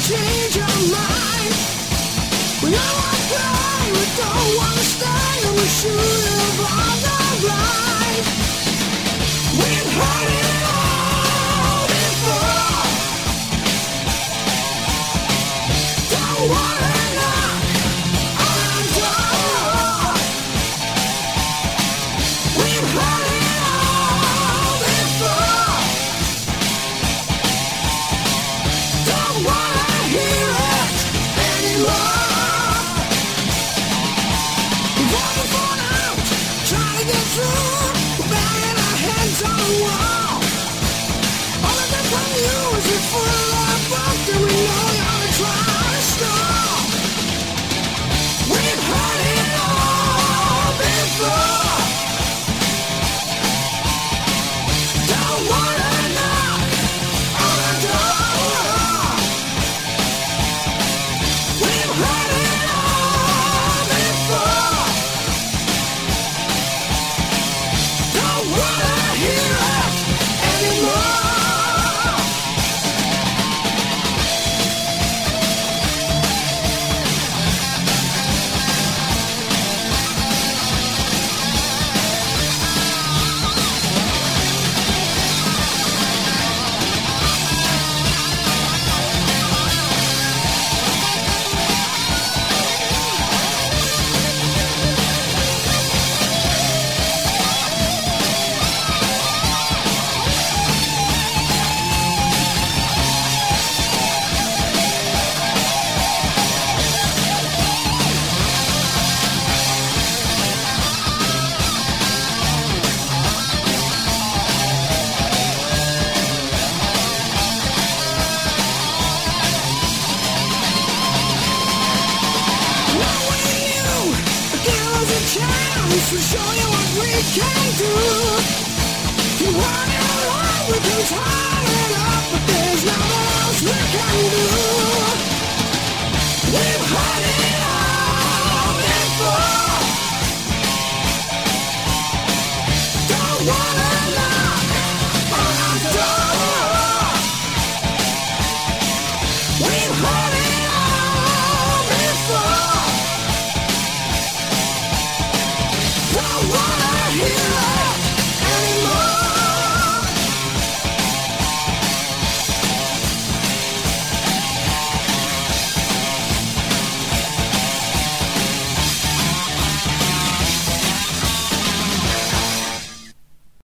change your mind. We know our pride, we don't wanna stay, and we should have on the right. We've heard it all before. Don't wanna knock on our door. We've heard it all before. Don't wanna hear it anymore. We've all been falling out, trying to get through. We're banging our heads on the wall. All of that from you is you're full of funk, and we know you're trying to stall. We've heard it all before. Don't wanna knock on the door. We've heard it all before. Don't wanna hear it anymore. To show you what we can do. You want it all, we can try it.